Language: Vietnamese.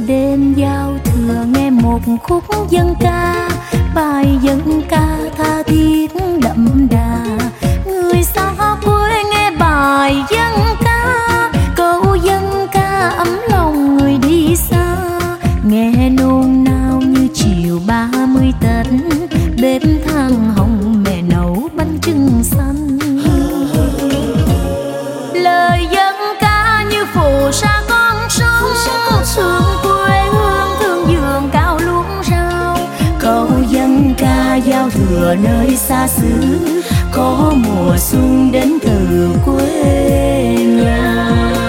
Đêm giao thừa nghe một khúc dân ca, bài dân ca tha thiết đậm đà. Người xa quê nghe bài dân ca, câu dân ca ấm lòng người đi xa. Nghe nôn nao như chiều 30 Tết, bếp than hồng mẹ nấu bánh chưng xanh. Lời dân ca như phù sa con sông, thương quê hương thương vườn cao luống rau. Câu dân ca giao thừa nơi xa xứ, có mùa xuân đến từ quê nhà.